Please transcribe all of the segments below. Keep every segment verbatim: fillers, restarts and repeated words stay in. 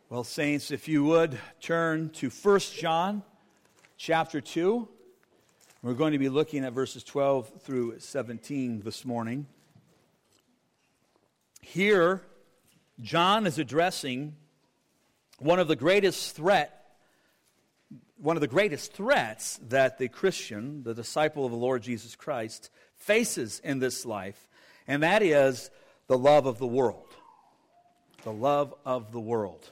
Well, saints, if you would turn to First John chapter two. We're going to be looking at verses twelve through seventeen this morning. Here, John is addressing one of the greatest threat, one of the greatest threats that the Christian, the disciple of the Lord Jesus Christ, faces in this life, and that is the love of the world. The love of the world.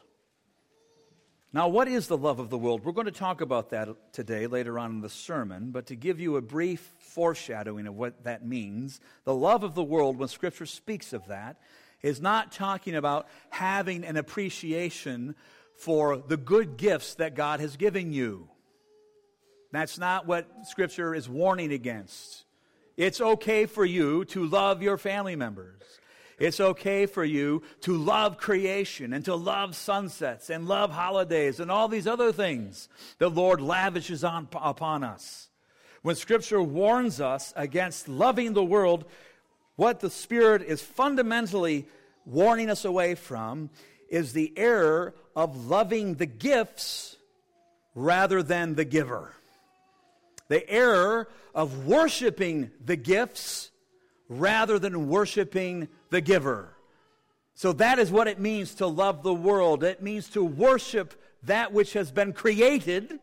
Now, what is the love of the world? We're going to talk about that today, later on in the sermon, but to give you a brief foreshadowing of what that means, the love of the world, when Scripture speaks of that, is not talking about having an appreciation for the good gifts that God has given you. That's not what Scripture is warning against. It's okay for you to love your family members. It's okay for you to love creation and to love sunsets and love holidays and all these other things the Lord lavishes on, upon us. When Scripture warns us against loving the world, what the Spirit is fundamentally warning us away from is the error of loving the gifts rather than the giver. The error of worshiping the gifts rather than worshiping the giver. So that is what it means to love the world. It means to worship that which has been created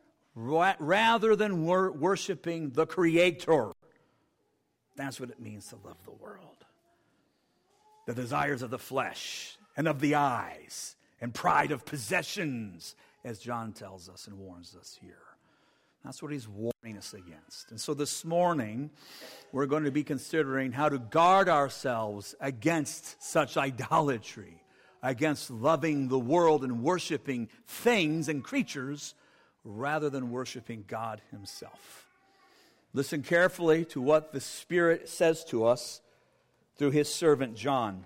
rather than wor- worshiping the Creator. That's what it means to love the world. The desires of the flesh and of the eyes and pride of possessions, as John tells us and warns us here. That's what he's warning us against. And so this morning, we're going to be considering how to guard ourselves against such idolatry, against loving the world and worshiping things and creatures rather than worshiping God Himself. Listen carefully to what the Spirit says to us through His servant John.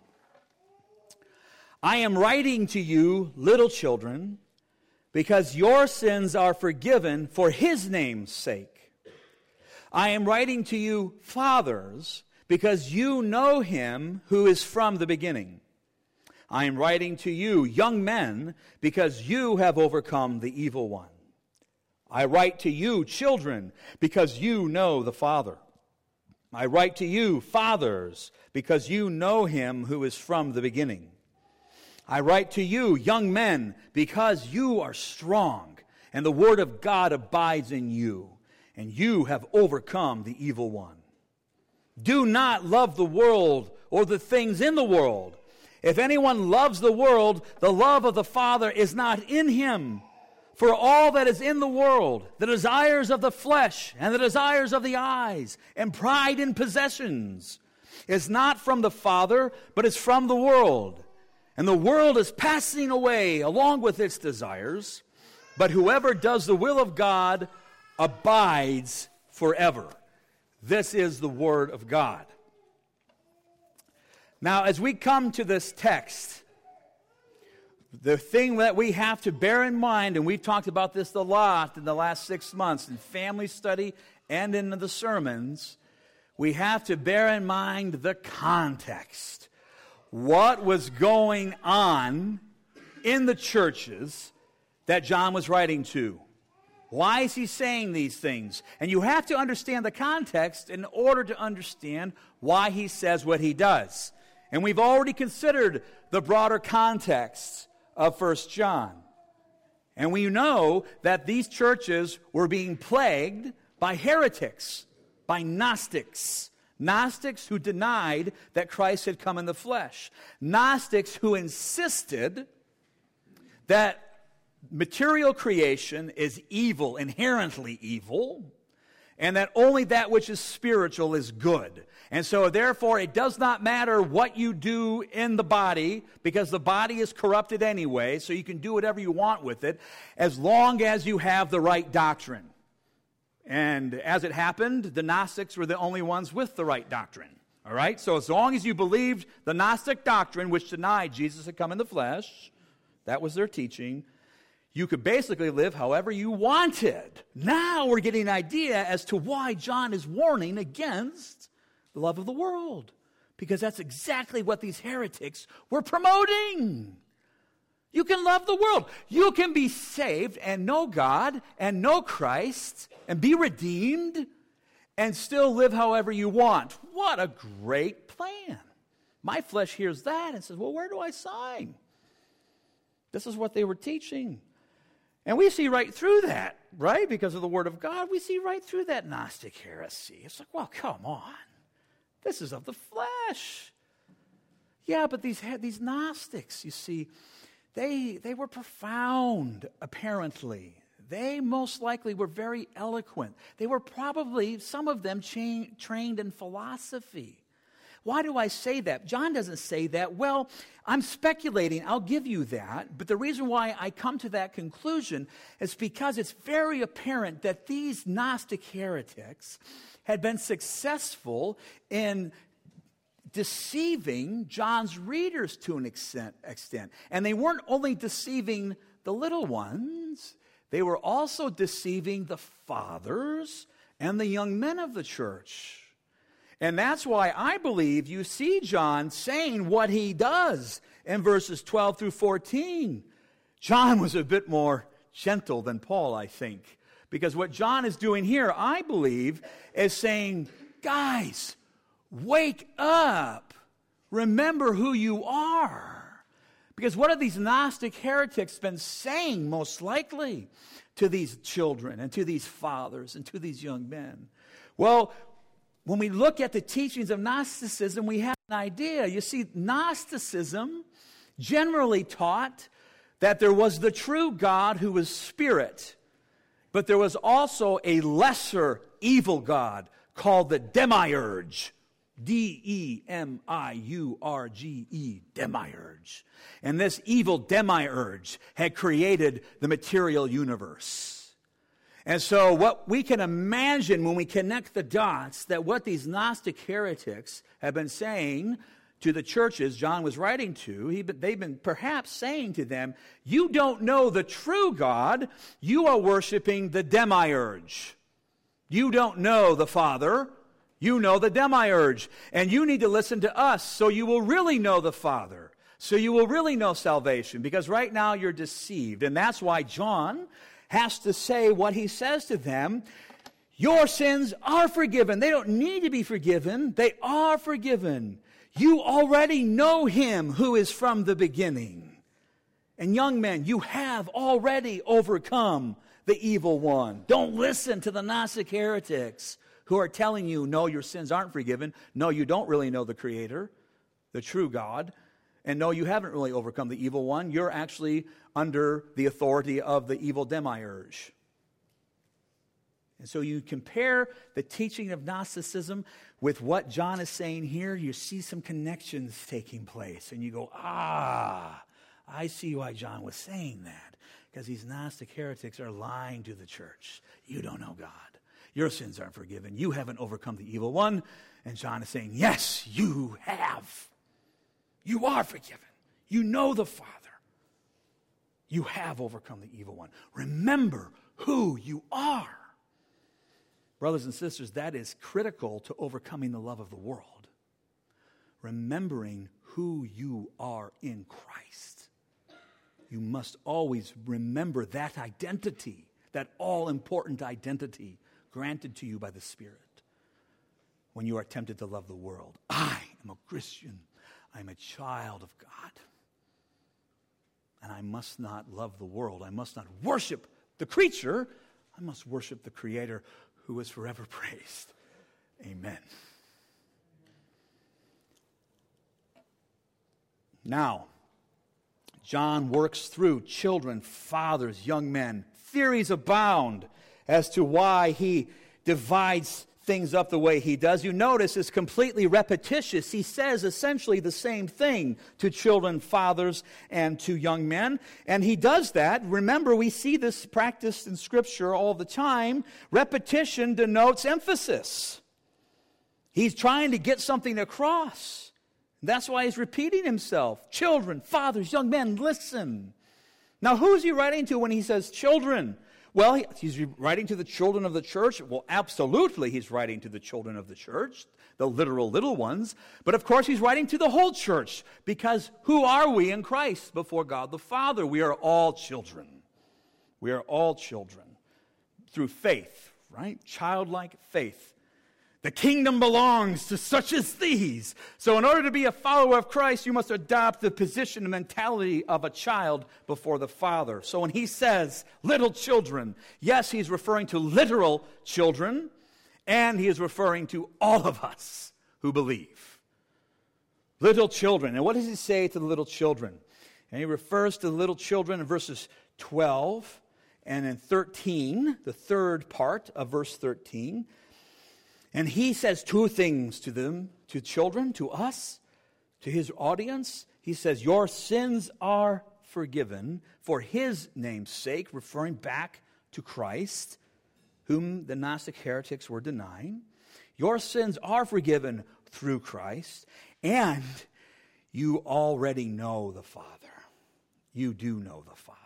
I am writing to you, little children, because your sins are forgiven for His name's sake. I am writing to you, fathers, because you know Him who is from the beginning. I am writing to you, young men, because you have overcome the evil one. I write to you, children, because you know the Father. I write to you, fathers, because you know Him who is from the beginning. I write to you, young men, because you are strong, and the word of God abides in you, and you have overcome the evil one. Do not love the world or the things in the world. If anyone loves the world, the love of the Father is not in him. For all that is in the world, the desires of the flesh and the desires of the eyes and pride in possessions, is not from the Father, but is from the world. And the world is passing away along with its desires, but whoever does the will of God abides forever. This is the word of God. Now, as we come to this text, the thing that we have to bear in mind, and we've talked about this a lot in the last six months in family study and in the sermons, we have to bear in mind the context. What was going on in the churches that John was writing to? Why is he saying these things? And you have to understand the context in order to understand why he says what he does. And we've already considered the broader context of First John. And we know that these churches were being plagued by heretics, by Gnostics. Gnostics who denied that Christ had come in the flesh. Gnostics who insisted that material creation is evil, inherently evil, and that only that which is spiritual is good. And so therefore it does not matter what you do in the body, because the body is corrupted anyway, so you can do whatever you want with it, as long as you have the right doctrine. And as it happened, the Gnostics were the only ones with the right doctrine. All right? So as long as you believed the Gnostic doctrine, which denied Jesus had come in the flesh, that was their teaching, you could basically live however you wanted. Now we're getting an idea as to why John is warning against the love of the world. Because that's exactly what these heretics were promoting. You can love the world. You can be saved and know God and know Christ and be redeemed and still live however you want. What a great plan. My flesh hears that and says, well, where do I sign? This is what they were teaching. And we see right through that, right? Because of the Word of God, we see right through that Gnostic heresy. It's like, well, come on. This is of the flesh. Yeah, but these these Gnostics, you see, they they were profound, apparently. They most likely were very eloquent. They were probably, some of them, cha- trained in philosophy. Why do I say that? John doesn't say that. Well, I'm speculating. I'll give you that. But the reason why I come to that conclusion is because it's very apparent that these Gnostic heretics had been successful in deceiving John's readers to an extent. extent. And they weren't only deceiving the little ones, they were also deceiving the fathers and the young men of the church. And that's why I believe you see John saying what he does in verses twelve through fourteen. John was a bit more gentle than Paul, I think. Because what John is doing here, I believe, is saying, guys, wake up. Remember who you are. Because what have these Gnostic heretics been saying, most likely, to these children and to these fathers and to these young men? Well, when we look at the teachings of Gnosticism, we have an idea. You see, Gnosticism generally taught that there was the true God who was spirit, but there was also a lesser evil God called the Demiurge. D E M I U R G E, Demiurge. And this evil Demiurge had created the material universe. And so what we can imagine when we connect the dots, that what these Gnostic heretics have been saying to the churches John was writing to, he, they've been perhaps saying to them, you don't know the true God, you are worshiping the Demiurge. You don't know the Father, you know the Demiurge. And you need to listen to us so you will really know the Father, so you will really know salvation, because right now you're deceived. And that's why John has to say what he says to them. Your sins are forgiven. They don't need to be forgiven. They are forgiven. You already know him who is from the beginning. And young men, you have already overcome the evil one. Don't listen to the Gnostic heretics who are telling you, no, your sins aren't forgiven. No, you don't really know the Creator, the true God. And no, you haven't really overcome the evil one. You're actually under the authority of the evil Demiurge. And so you compare the teaching of Gnosticism with what John is saying here, you see some connections taking place. And you go, ah, I see why John was saying that. Because these Gnostic heretics are lying to the church. You don't know God. Your sins aren't forgiven. You haven't overcome the evil one. And John is saying, yes, you have. You are forgiven. You know the Father. You have overcome the evil one. Remember who you are. Brothers and sisters, that is critical to overcoming the love of the world. Remembering who you are in Christ. You must always remember that identity, that all-important identity granted to you by the Spirit when you are tempted to love the world. I am a Christian. I'm a child of God. And I must not love the world. I must not worship the creature. I must worship the Creator who is forever praised. Amen. Now, John works through children, fathers, young men. Theories abound as to why he divides things up the way he does. You notice it's completely repetitious. He says essentially the same thing to children, fathers, and to young men. And he does that. Remember, we see this practiced in Scripture all the time. Repetition denotes emphasis. He's trying to get something across. That's why he's repeating himself. Children, fathers, young men, listen. Now, who is he writing to when he says children? Well, he's writing to the children of the church. Well, absolutely he's writing to the children of the church, the literal little ones. But of course he's writing to the whole church, because who are we in Christ before God the Father? We are all children. We are all children through faith, right? Childlike faith. The kingdom belongs to such as these. So in order to be a follower of Christ, you must adopt the position and mentality of a child before the Father. So when he says little children, yes, he's referring to literal children, and he is referring to all of us who believe. Little children. And what does he say to the little children? And he refers to the little children in verses twelve and in thirteen, the third part of verse thirteen. And he says two things to them, to children, to us, to his audience. He says, your sins are forgiven for his name's sake, referring back to Christ, whom the Gnostic heretics were denying. Your sins are forgiven through Christ, and you already know the Father. You do know the Father.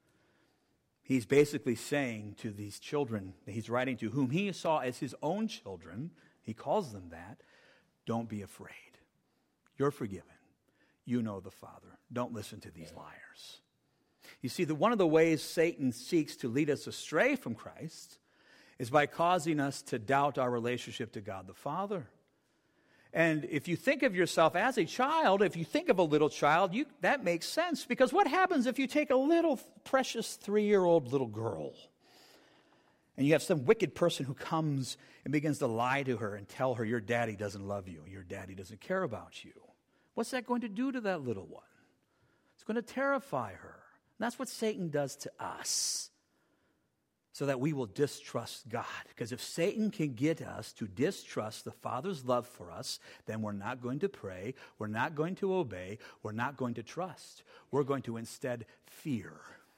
He's basically saying to these children that he's writing to, whom he saw as his own children, he calls them that, don't be afraid. You're forgiven. You know the Father. Don't listen to these liars. You see, that one of the ways Satan seeks to lead us astray from Christ is by causing us to doubt our relationship to God the Father. And if you think of yourself as a child, if you think of a little child, you, that makes sense. Because what happens if you take a little precious three-year-old little girl and you have some wicked person who comes and begins to lie to her and tell her your daddy doesn't love you, your daddy doesn't care about you? What's that going to do to that little one? It's going to terrify her. And that's what Satan does to us, so that we will distrust God. Because if Satan can get us to distrust the Father's love for us, then we're not going to pray, we're not going to obey, we're not going to trust. We're going to instead fear.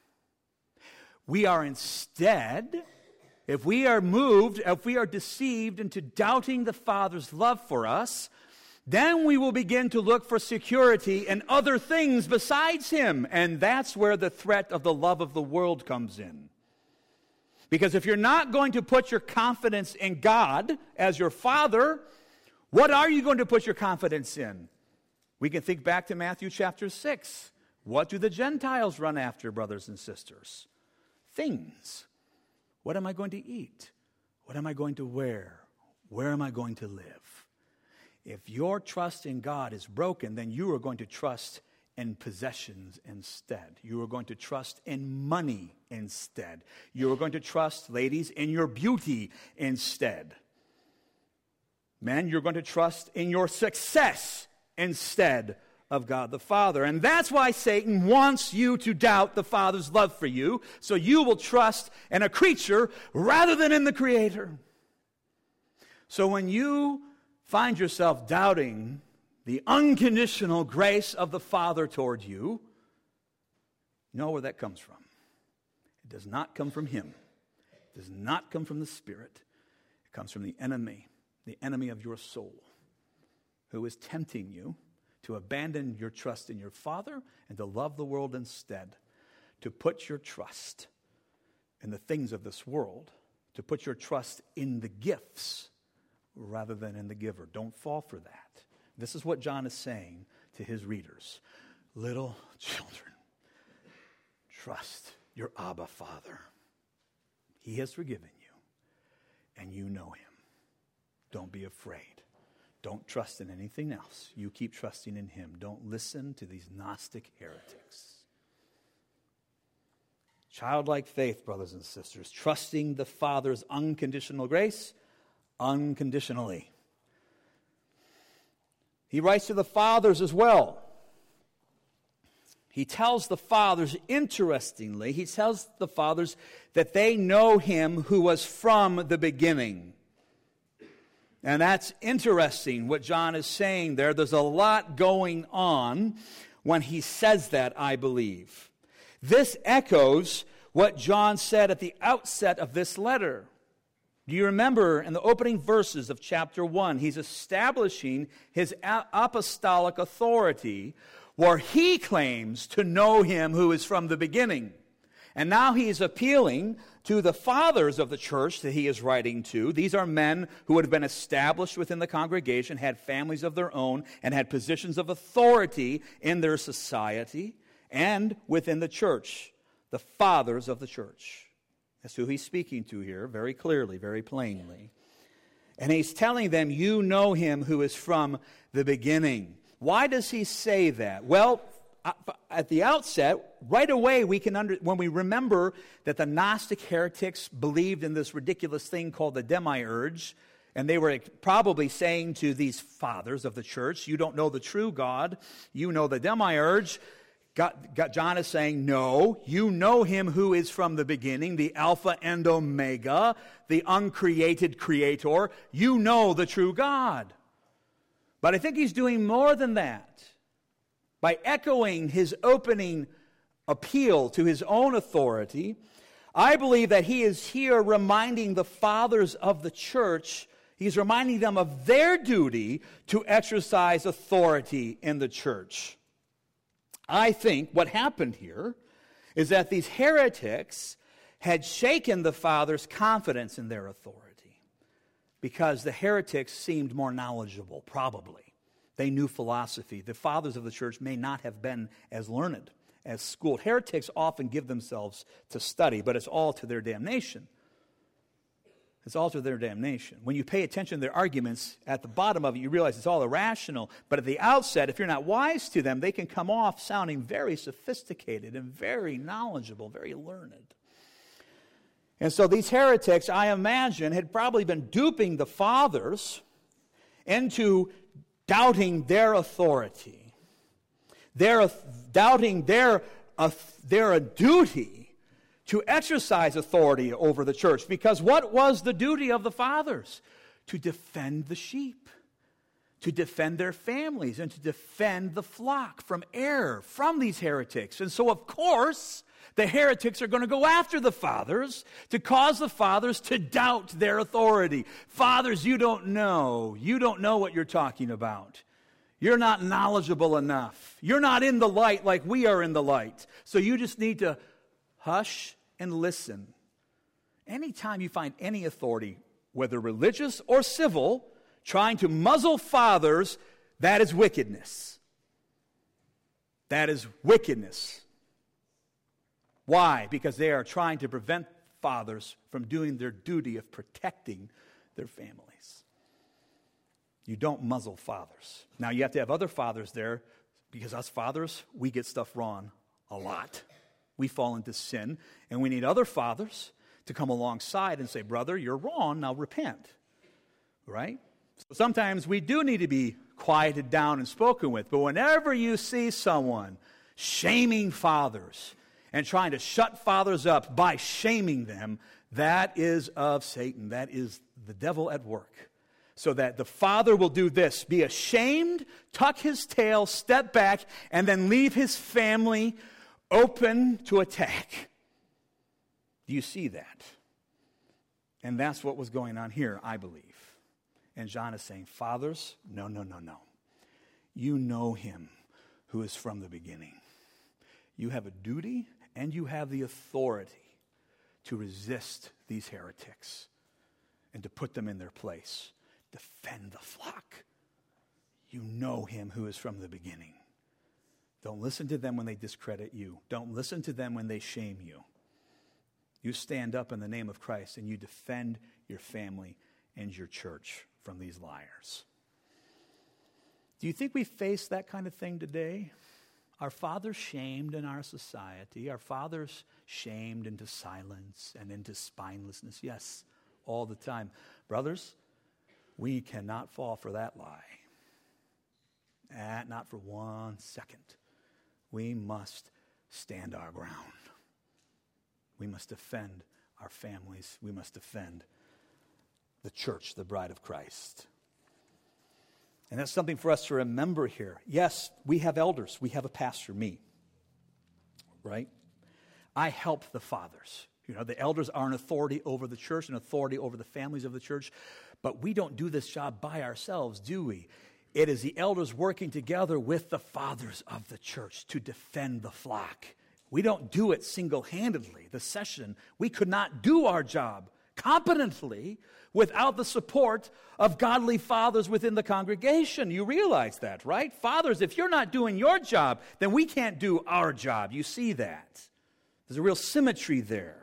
We are instead, if we are moved, if we are deceived into doubting the Father's love for us, then we will begin to look for security in other things besides Him. And that's where the threat of the love of the world comes in. Because if you're not going to put your confidence in God as your Father, what are you going to put your confidence in? We can think back to Matthew chapter six. What do the Gentiles run after, brothers and sisters? Things. What am I going to eat? What am I going to wear? Where am I going to live? If your trust in God is broken, then you are going to trust in possessions instead. You are going to trust in money instead. You are going to trust, ladies, in your beauty instead. Men, you're going to trust in your success instead of God the Father. And that's why Satan wants you to doubt the Father's love for you, so you will trust in a creature rather than in the Creator. So when you find yourself doubting the unconditional grace of the Father toward you, know where that comes from. It does not come from Him. It does not come from the Spirit. It comes from the enemy, the enemy of your soul, who is tempting you to abandon your trust in your Father and to love the world instead, to put your trust in the things of this world, to put your trust in the gifts rather than in the giver. Don't fall for that. This is what John is saying to his readers. Little children, trust your Abba Father. He has forgiven you, and you know Him. Don't be afraid. Don't trust in anything else. You keep trusting in Him. Don't listen to these Gnostic heretics. Childlike faith, brothers and sisters, trusting the Father's unconditional grace unconditionally. He writes to the fathers as well. He tells the fathers, interestingly, he tells the fathers that they know Him who was from the beginning. And that's interesting what John is saying there. There's a lot going on when he says that, I believe. This echoes what John said at the outset of this letter. Do you remember in the opening verses of chapter one, he's establishing his apostolic authority where he claims to know Him who is from the beginning. And now he's appealing to the fathers of the church that he is writing to. These are men who would have been established within the congregation, had families of their own, and had positions of authority in their society and within the church. The fathers of the church. That's who he's speaking to here, very clearly, very plainly. And he's telling them, you know him who is from the beginning. Why does he say that? Well, at the outset, right away, we can under, when we remember that the Gnostic heretics believed in this ridiculous thing called the demiurge, and they were probably saying to these fathers of the church, you don't know the true God, you know the demiurge. God, God, John is saying, no, you know him who is from the beginning, the Alpha and Omega, the uncreated creator. You know the true God. But I think he's doing more than that. By echoing his opening appeal to his own authority, I believe that he is here reminding the fathers of the church, he's reminding them of their duty to exercise authority in the church. I think what happened here is that these heretics had shaken the fathers' confidence in their authority because the heretics seemed more knowledgeable, probably. They knew philosophy. The fathers of the church may not have been as learned, as schooled. Heretics often give themselves to study, but it's all to their damnation. It's all to their damnation. When you pay attention to their arguments, at the bottom of it, you realize it's all irrational. But at the outset, if you're not wise to them, they can come off sounding very sophisticated and very knowledgeable, very learned. And so these heretics, I imagine, had probably been duping the fathers into doubting their authority, their, doubting their, uh, their duty to exercise authority over the church. Because what was the duty of the fathers? To defend the sheep, to defend their families, and to defend the flock from error, from these heretics. And so, of course, the heretics are going to go after the fathers to cause the fathers to doubt their authority. Fathers, you don't know. You don't know what you're talking about. You're not knowledgeable enough. You're not in the light like we are in the light. So you just need to hush and listen. Anytime you find any authority, whether religious or civil, trying to muzzle fathers, that is wickedness. That is wickedness. Why? Because they are trying to prevent fathers from doing their duty of protecting their families. You don't muzzle fathers. Now, you have to have other fathers there, because us fathers, we get stuff wrong a lot. We fall into sin, and we need other fathers to come alongside and say, brother, you're wrong, now repent. Right? So sometimes we do need to be quieted down and spoken with, but whenever you see someone shaming fathers and trying to shut fathers up by shaming them, that is of Satan. That is the devil at work. So that the father will do this, be ashamed, tuck his tail, step back, and then leave his family open to attack. Do you see that? And that's what was going on here, I believe. And John is saying, fathers, no, no, no, no. You know him who is from the beginning. You have a duty and you have the authority to resist these heretics and to put them in their place. Defend the flock. You know him who is from the beginning. Don't listen to them when they discredit you. Don't listen to them when they shame you. You stand up in the name of Christ and you defend your family and your church from these liars. Do you think we face that kind of thing today? Are fathers shamed in our society? Are fathers shamed into silence and into spinelessness? Yes, all the time. Brothers, we cannot fall for that lie. Ah, not for one second. We must stand our ground. We must defend our families. We must defend the church, the bride of Christ. And that's something for us to remember here. Yes, we have elders. We have a pastor, me. Right? I help the fathers. You know, the elders are an authority over the church, an authority over the families of the church. But we don't do this job by ourselves, do we? It is the elders working together with the fathers of the church to defend the flock We don't do it single-handedly. The session, we could not do our job competently without the support of godly fathers within the congregation. You realize that, right? Fathers, if you're not doing your job, then we can't do our job. You see that. There's a real symmetry there.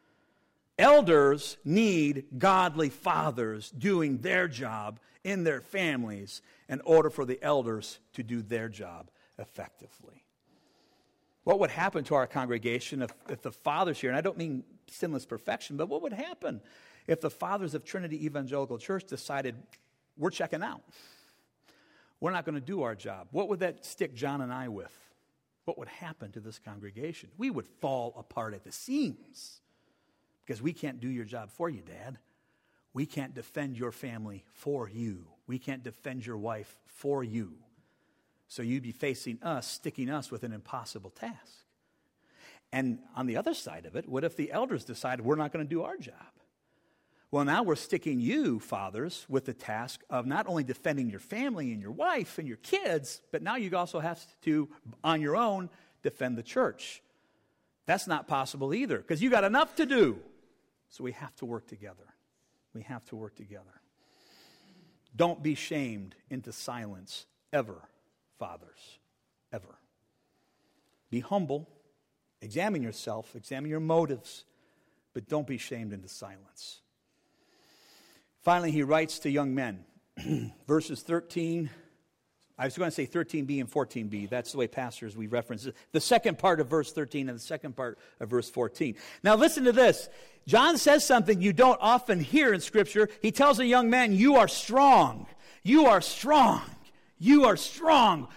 Elders need godly fathers doing their job in their families in order for the elders to do their job effectively. What would happen to our congregation if, if the fathers here, and I don't mean sinless perfection, but what would happen if the fathers of Trinity Evangelical Church decided, we're checking out? We're not going to do our job. What would that stick John and I with? What would happen to this congregation? We would fall apart at the seams because we can't do your job for you, Dad. We can't defend your family for you. We can't defend your wife for you. So you'd be facing us, sticking us with an impossible task. And on the other side of it, what if the elders decide we're not going to do our job? Well, now we're sticking you, fathers, with the task of not only defending your family and your wife and your kids, but now you also have to, on your own, defend the church. That's not possible either, because you got enough to do. So we have to work together. We have to work together. Don't be shamed into silence ever, fathers, ever. Be humble. Examine yourself. Examine your motives. But don't be shamed into silence. Finally, he writes to young men. Verses thirteen. I was going to say thirteen b and fourteen b. That's the way pastors, we reference it. The second part of verse thirteen and the second part of verse fourteen. Now listen to this. John says something you don't often hear in Scripture. He tells a young man, you are strong. You are strong. You are strong.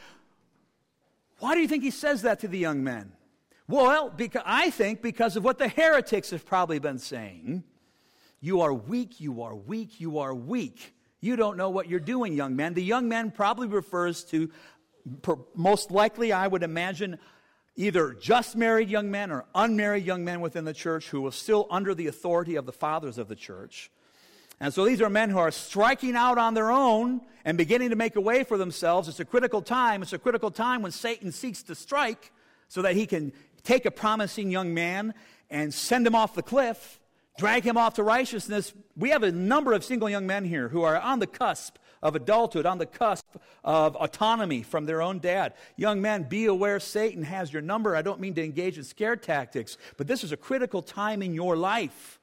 Why do you think he says that to the young men? Well, because, I think because of what the heretics have probably been saying. You are weak, you are weak, you are weak. You don't know what you're doing, young man. The young man probably refers to, most likely, I would imagine, either just married young men or unmarried young men within the church who were still under the authority of the fathers of the church. And so these are men who are striking out on their own and beginning to make a way for themselves. It's a critical time. It's a critical time when Satan seeks to strike so that he can take a promising young man and send him off the cliff, drag him off to righteousness. We have a number of single young men here who are on the cusp of adulthood, on the cusp of autonomy from their own dad. Young men, be aware Satan has your number. I don't mean to engage in scare tactics, but this is a critical time in your life.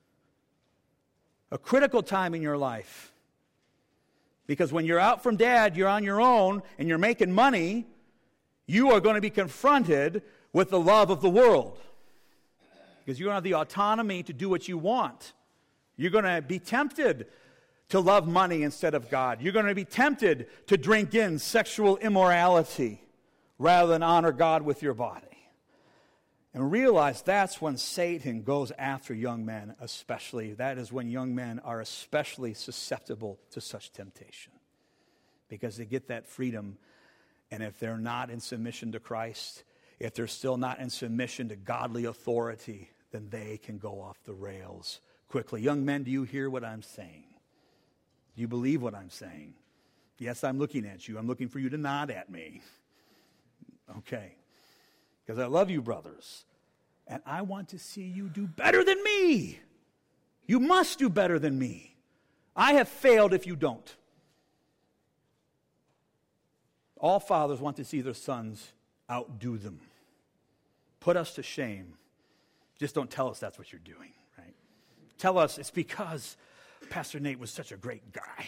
A critical time in your life. Because when you're out from dad, you're on your own, and you're making money, you are going to be confronted with the love of the world. Because you don't have the autonomy to do what you want. You're going to be tempted to love money instead of God. You're going to be tempted to drink in sexual immorality rather than honor God with your body. And realize that's when Satan goes after young men especially. That is when young men are especially susceptible to such temptation. Because they get that freedom, and if they're not in submission to Christ, if they're still not in submission to godly authority, then they can go off the rails quickly. Young men, do you hear what I'm saying? Do you believe what I'm saying? Yes, I'm looking at you. I'm looking for you to nod at me. Okay. Because I love you, brothers. And I want to see you do better than me. You must do better than me. I have failed if you don't. All fathers want to see their sons outdo them. Put us to shame. Just don't tell us that's what you're doing, right? Tell us it's because Pastor Nate was such a great guy.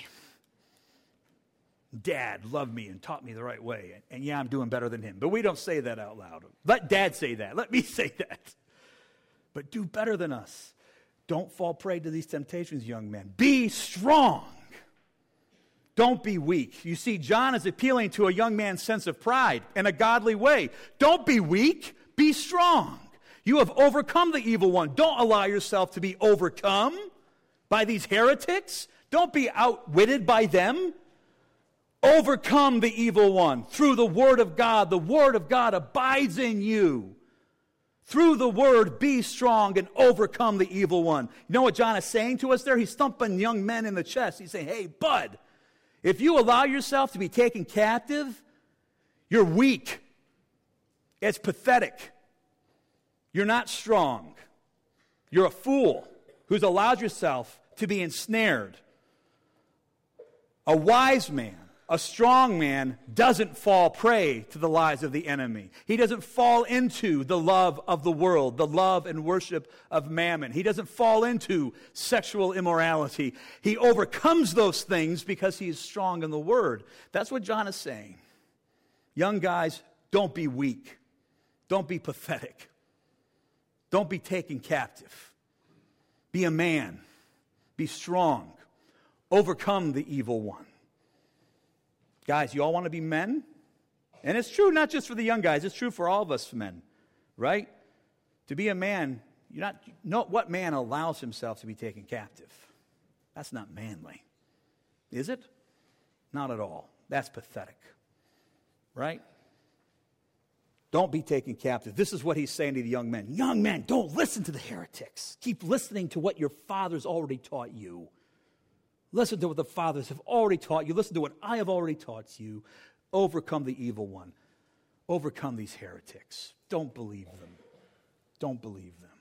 Dad loved me and taught me the right way. And, and yeah, I'm doing better than him. But we don't say that out loud. Let Dad say that. Let me say that. But do better than us. Don't fall prey to these temptations, young men. Be strong. Don't be weak. You see, John is appealing to a young man's sense of pride in a godly way. Don't be weak. Be strong. You have overcome the evil one. Don't allow yourself to be overcome by these heretics. Don't be outwitted by them. Overcome the evil one through the Word of God. The Word of God abides in you. Through the Word, be strong and overcome the evil one. You know what John is saying to us there? He's thumping young men in the chest. He's saying, hey, bud, if you allow yourself to be taken captive, you're weak. It's pathetic. You're not strong. You're a fool who's allowed yourself to be ensnared. A wise man, a strong man, doesn't fall prey to the lies of the enemy. He doesn't fall into the love of the world, the love and worship of mammon. He doesn't fall into sexual immorality. He overcomes those things because he is strong in the Word. That's what John is saying. Young guys, don't be weak. Don't be pathetic. Don't be taken captive. Be a man. Be strong. Overcome the evil one. Guys, you all want to be men? And it's true not just for the young guys. It's true for all of us men, right? To be a man, you're not, no, what man allows himself to be taken captive? That's not manly. Is it? Not at all. That's pathetic, right? Don't be taken captive. This is what he's saying to the young men. Young men, don't listen to the heretics. Keep listening to what your fathers already taught you. Listen to what the fathers have already taught you. Listen to what I have already taught you. Overcome the evil one. Overcome these heretics. Don't believe them. Don't believe them.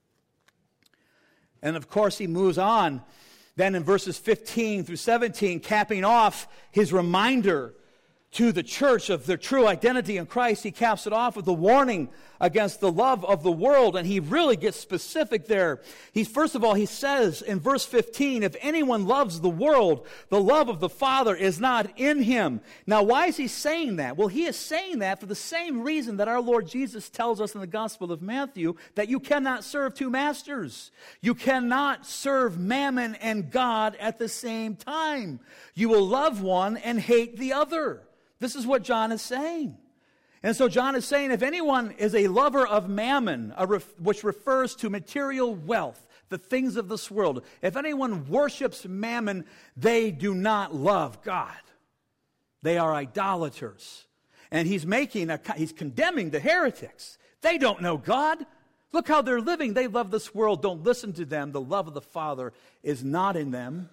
And of course, he moves on then in verses fifteen through seventeen, capping off his reminder to the church of their true identity in Christ. He caps it off with a warning against the love of the world, and he really gets specific there. He's first of all, he says in verse fifteen, if anyone loves the world, the love of the Father is not in him. Now, why is he saying that? Well, he is saying that for the same reason that our Lord Jesus tells us in the Gospel of Matthew, that you cannot serve two masters. You cannot serve mammon and God at the same time. You will love one and hate the other. This is what John is saying. And so John is saying if anyone is a lover of mammon, a ref, which refers to material wealth, the things of this world, if anyone worships mammon, they do not love God. They are idolaters. And he's making a, he's condemning the heretics. They don't know God. Look how they're living. They love this world. Don't listen to them. The love of the Father is not in them.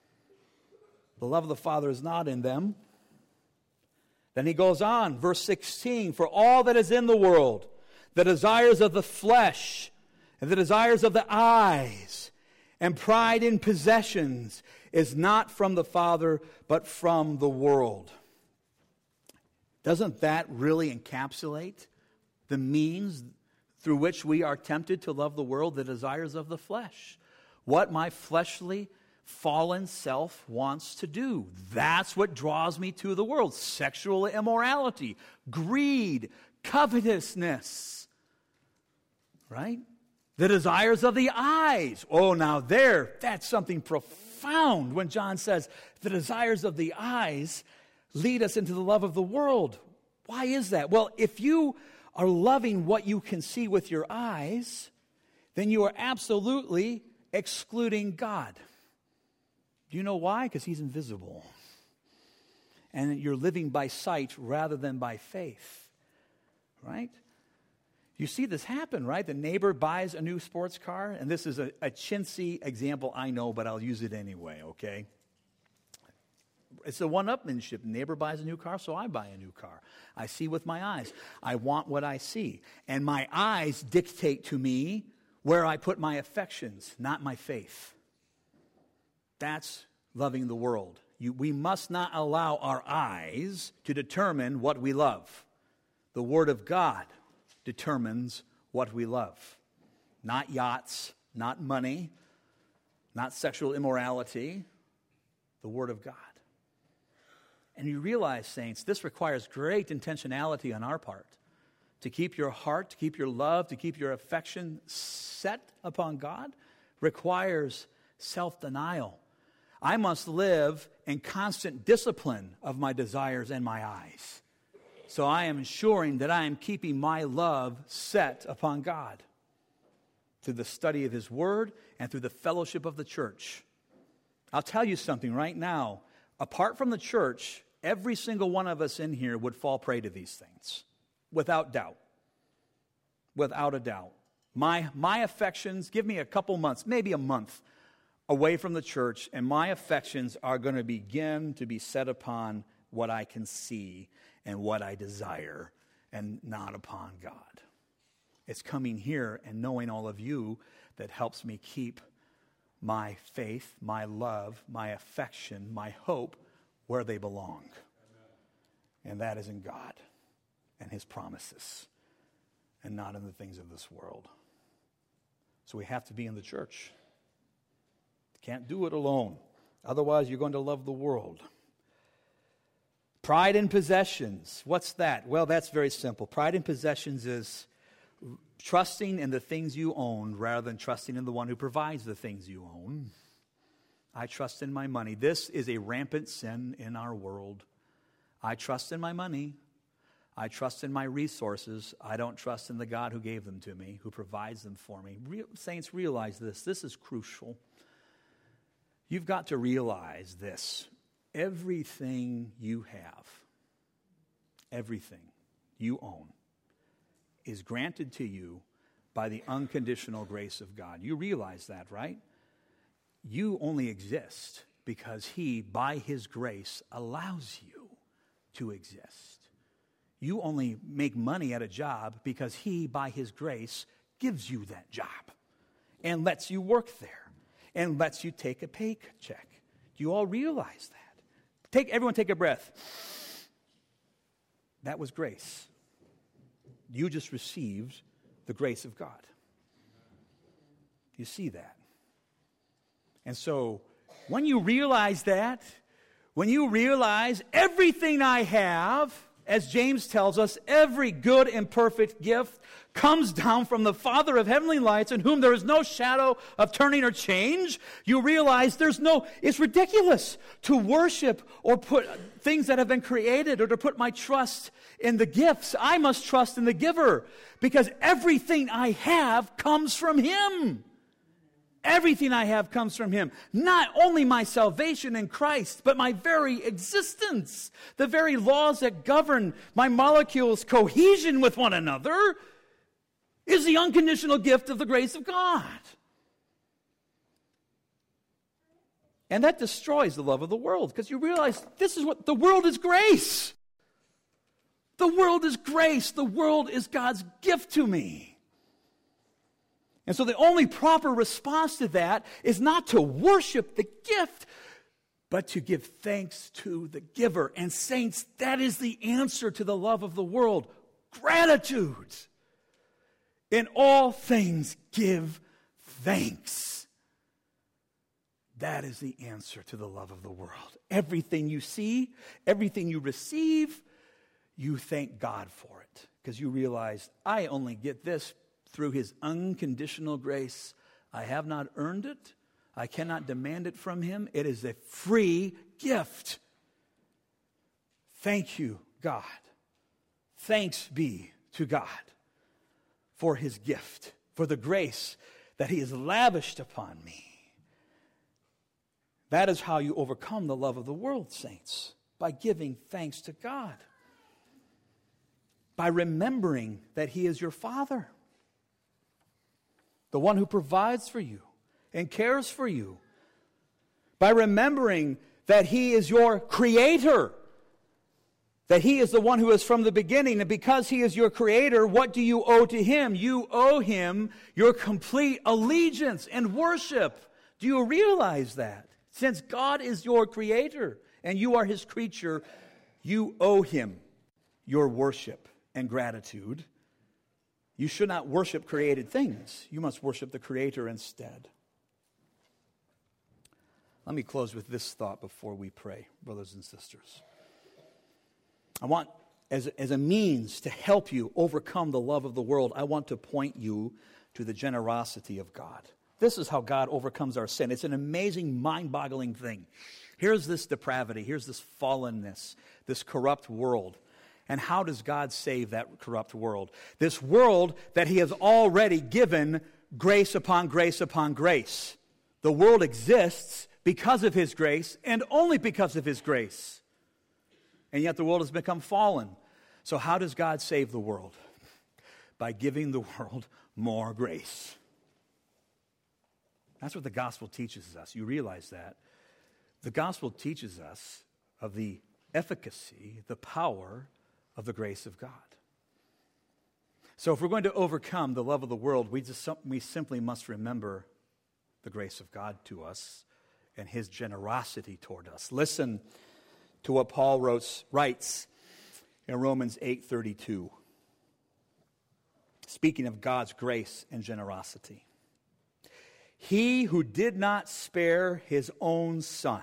The love of the Father is not in them. Then he goes on, verse sixteen, for all that is in the world, the desires of the flesh, and the desires of the eyes, and pride in possessions, is not from the Father, but from the world. Doesn't that really encapsulate the means through which we are tempted to love the world, the desires of the flesh? What my fleshly fallen self wants to do. That's what draws me to the world. Sexual immorality, greed, covetousness. Right? The desires of the eyes. Oh, now there, that's something profound when John says the desires of the eyes lead us into the love of the world. Why is that? Well, if you are loving what you can see with your eyes, then you are absolutely excluding God. Do you know why? Because he's invisible. And you're living by sight rather than by faith. Right? You see this happen, right? The neighbor buys a new sports car. And this is a, a chintzy example, I know, but I'll use it anyway, okay? It's a one-upmanship. The neighbor buys a new car, so I buy a new car. I see with my eyes. I want what I see. And my eyes dictate to me where I put my affections, not my faith. That's loving the world. You, we must not allow our eyes to determine what we love. The Word of God determines what we love. Not yachts, not money, not sexual immorality. The Word of God. And you realize, saints, this requires great intentionality on our part. To keep your heart, to keep your love, to keep your affection set upon God requires self-denial. I must live in constant discipline of my desires and my eyes. So I am ensuring that I am keeping my love set upon God through the study of His Word and through the fellowship of the church. I'll tell you something right now. Apart from the church, every single one of us in here would fall prey to these things, without doubt. Without a doubt. My, my affections, give me a couple months, maybe a month, away from the church, and my affections are going to begin to be set upon what I can see and what I desire, and not upon God. It's coming here and knowing all of you that helps me keep my faith, my love, my affection, my hope where they belong. Amen. And that is in God and his promises and not in the things of this world. So we have to be in the church. Can't do it alone. Otherwise, you're going to love the world. Pride in possessions. What's that? Well, that's very simple. Pride in possessions is trusting in the things you own rather than trusting in the one who provides the things you own. I trust in my money. This is a rampant sin in our world. I trust in my money. I trust in my resources. I don't trust in the God who gave them to me, who provides them for me. Real, saints, realize this. This is crucial. You've got to realize this. Everything you have, everything you own, is granted to you by the unconditional grace of God. You realize that, right? You only exist because he, by his grace, allows you to exist. You only make money at a job because he, by his grace, gives you that job and lets you work there and lets you take a paycheck. Do you all realize that? Take everyone take a breath. That was grace. You just received the grace of God. You see that? And so, when you realize that, when you realize everything I have, as James tells us, every good and perfect gift comes down from the Father of heavenly lights, in whom there is no shadow of turning or change, you realize there's no, it's ridiculous to worship or put things that have been created or to put my trust in the gifts. I must trust in the giver because everything I have comes from him. Everything I have comes from him. Not only my salvation in Christ, but my very existence. The very laws that govern my molecules' cohesion with one another is the unconditional gift of the grace of God. And that destroys the love of the world because you realize this is what the world is grace. The world is grace. The world is God's gift to me. And so the only proper response to that is not to worship the gift, but to give thanks to the giver. And saints, that is the answer to the love of the world. Gratitude. In all things, give thanks. That is the answer to the love of the world. Everything you see, everything you receive, you thank God for it. Because you realize, I only get this through his unconditional grace. I have not earned it. I cannot demand it from him. It is a free gift. Thank you, God. Thanks be to God for his gift, for the grace that he has lavished upon me. That is how you overcome the love of the world, saints, by giving thanks to God, by remembering that he is your Father, the one who provides for you and cares for you, by remembering that he is your creator, that he is the one who is from the beginning, and because he is your creator, what do you owe to him? You owe him your complete allegiance and worship. Do you realize that? Since God is your creator and you are his creature, you owe him your worship and gratitude. You should not worship created things. You must worship the Creator instead. Let me close with this thought before we pray, brothers and sisters. I want, as, as a means to help you overcome the love of the world, I want to point you to the generosity of God. This is how God overcomes our sin. It's an amazing, mind-boggling thing. Here's this depravity. Here's this fallenness, this corrupt world. And how does God save that corrupt world? This world that he has already given grace upon grace upon grace. The world exists because of his grace and only because of his grace. And yet the world has become fallen. So how does God save the world? By giving the world more grace. That's what the gospel teaches us. You realize that. The gospel teaches us of the efficacy, the power of the grace of God. So if we're going to overcome the love of the world, we just we simply must remember the grace of God to us and his generosity toward us. Listen to what Paul wrote, writes in Romans eight thirty-two, speaking of God's grace and generosity. He who did not spare his own son,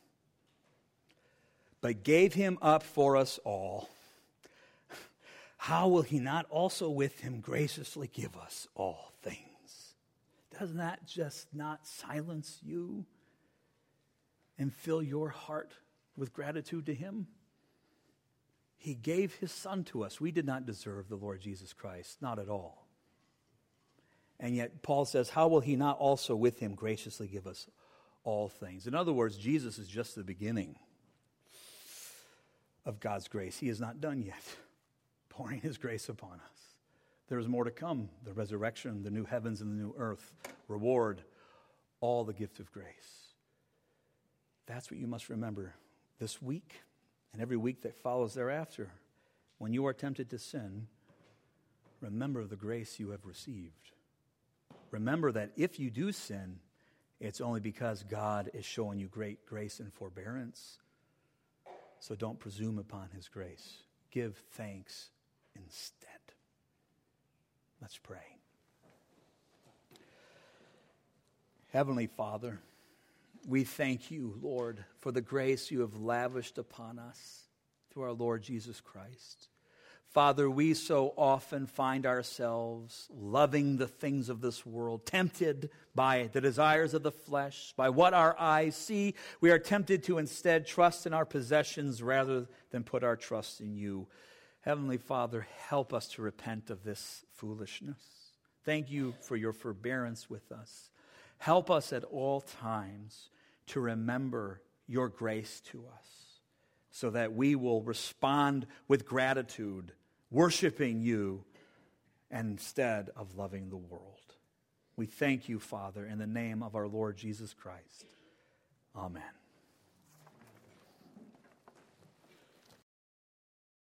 but gave him up for us all, how will he not also with him graciously give us all things? Does that just not silence you and fill your heart with gratitude to him? He gave his son to us. We did not deserve the Lord Jesus Christ, not at all. And yet Paul says, how will he not also with him graciously give us all things? In other words, Jesus is just the beginning of God's grace. He is not done yet pouring his grace upon us. There is more to come, the resurrection, the new heavens and the new earth, reward, all the gift of grace. That's what you must remember this week and every week that follows thereafter. When you are tempted to sin, remember the grace you have received. Remember that if you do sin, it's only because God is showing you great grace and forbearance. So don't presume upon his grace. Give thanks instead. Let's pray. Heavenly Father, we thank you, Lord, for the grace you have lavished upon us through our Lord Jesus Christ. Father, we so often find ourselves loving the things of this world, tempted by the desires of the flesh, by what our eyes see. We are tempted to instead trust in our possessions rather than put our trust in you. Heavenly Father, help us to repent of this foolishness. Thank you for your forbearance with us. Help us at all times to remember your grace to us so that we will respond with gratitude, worshiping you instead of loving the world. We thank you, Father, in the name of our Lord Jesus Christ. Amen.